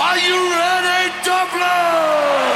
Are you ready, Dublin?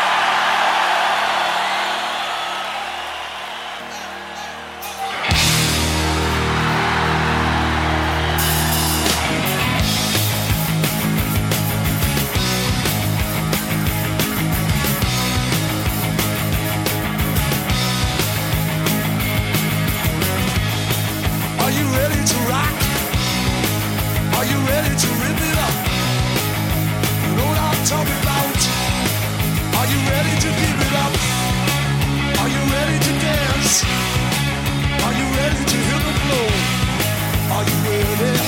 Are you ready to rock? Are you ready to rip it up? You know what I'm talking about. Are you ready to give it up? Are you ready to dance? Are you ready to hear the flow? Are you ready?